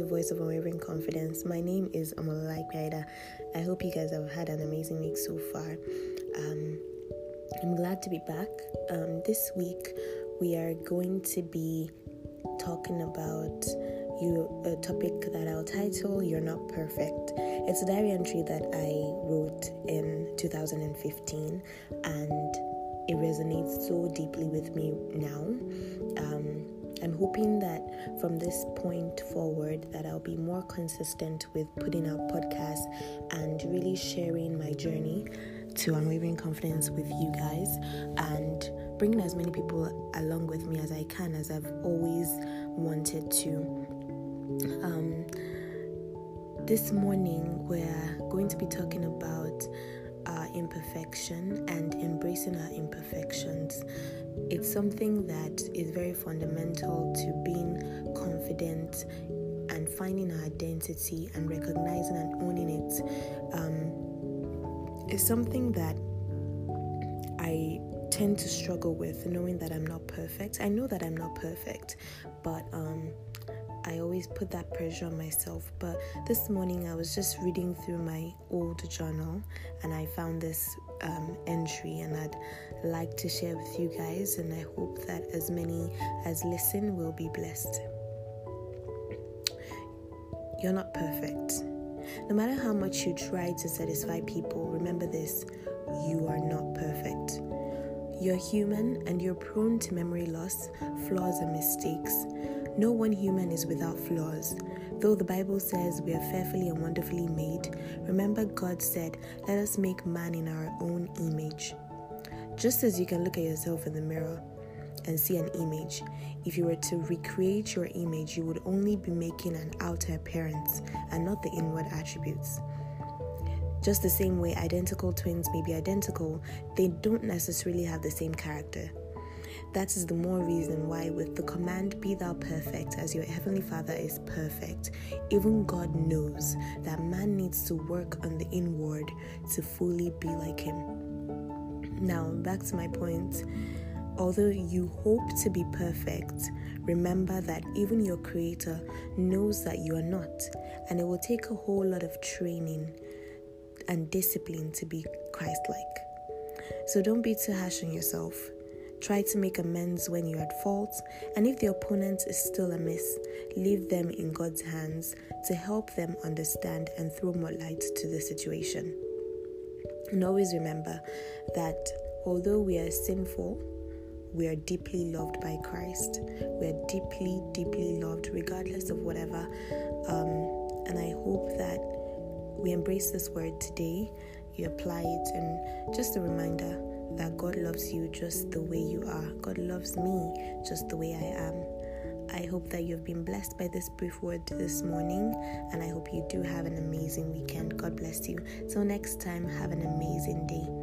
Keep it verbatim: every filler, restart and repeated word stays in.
to Voice of Unwavering Confidence. My name is Omololai Piaida. I hope you guys have had an amazing week so far. Um, I'm glad to be back. Um, this week, we are going to be talking about you a topic that I'll title "You're Not Perfect." It's a diary entry that I wrote in two thousand fifteen, and it resonates so deeply with me now. Um, I'm hoping that from this point forward that I'll be more consistent with putting out podcasts and really sharing my journey to Unwavering Confidence with you guys and bringing as many people along with me as I can, as I've always wanted to. Um, this morning we're going to be talking about our imperfection and embracing our imperfections. It's something that is very fundamental to being confident and finding our identity and recognizing and owning it. Um, it's something that I tend to struggle with, knowing that I'm not perfect. I know that I'm not perfect, but um, I always put that pressure on myself. But this morning I was just reading through my old journal and I found this um, entry, and I'd like to share with you guys, and I hope that as many as listen will be blessed. You're not perfect. No matter how much you try to satisfy people, remember this: you are not perfect. You're human and you're prone to memory loss, flaws and mistakes. No one human is without flaws. Though the Bible says we are fearfully and wonderfully made, remember God said, "Let us make man in our own image." Just as you can look at yourself in the mirror and see an image, if you were to recreate your image, you would only be making an outer appearance and not the inward attributes. Just the same way identical twins may be identical, they don't necessarily have the same character. That is the more reason why with the command, "Be thou perfect as your heavenly Father is perfect," even God knows that man needs to work on the inward to fully be like him. Now, back to my point. Although you hope to be perfect, remember that even your Creator knows that you are not, and it will take a whole lot of training and discipline to be Christ-like. So don't be too harsh on yourself. Try to make amends when you're at fault, and if the opponent is still amiss, leave them in God's hands to help them understand and throw more light to the situation. And always remember that although we are sinful, we are deeply loved by Christ. We are deeply, deeply loved regardless of whatever. Um, and I hope that we embrace this word today, you apply it, and just a reminder that God loves you just the way you are. God loves me just the way I am. I hope that you've been blessed by this brief word this morning, and I hope you do have an amazing weekend. God bless you. Till next time, have an amazing day.